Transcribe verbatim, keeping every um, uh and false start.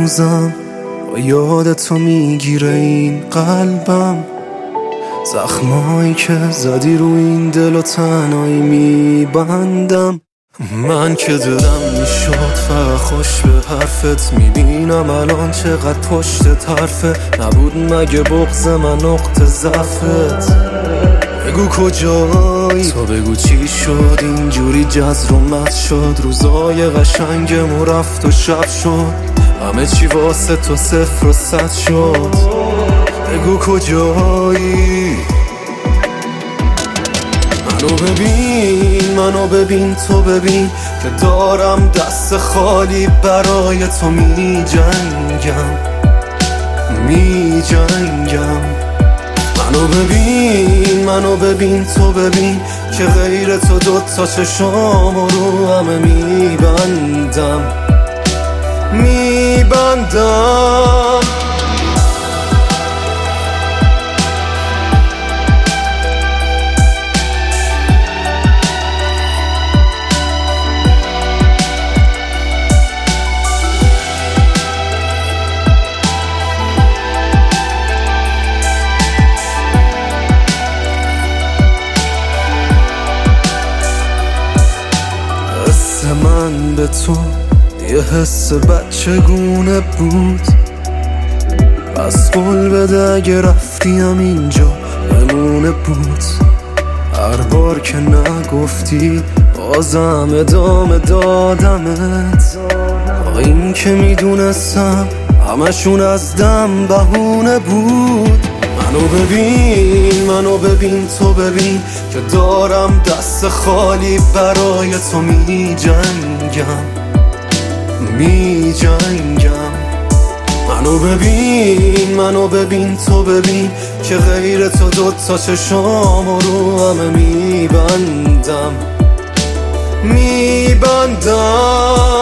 هنوزم با یاد تو میگیره این قلبم، زخمایی که زدی رو این دل و تنهایی میبندم. من که دلم میشد فقط خوش به حرفت، میبینم الان چقدر پشت طرفه. نبود مگه بغض من نقطه ضعفت؟ بگو کجایی، تو بگو چی شد اینجوری جزر و مد شد. روزای قشنگمون رفت و شب شد، همه چی واسه تو صفر و صد شد. بگو کجایی، منو ببین منو ببین تو ببین که دارم دست خالی برای تو می جنگم می جنگم. منو ببین منو ببین تو ببین که غیر تو دوتا چشام رو همه می بندم می بندم. من به تو یه حس بچگونه بود، پس قول بده اگه رفتیم اینجا بمونه بود. هر بار که نگفتی بازم ادامه دادمت، این که میدونستم همشون از دم بهونه بود. منو ببین منو ببین تو ببین که دارم دست خالی برای تو می جنگم می جنگم. منو ببین منو ببین تو ببین که غیر تو دوتا چشام رو همه می بندم می بندم.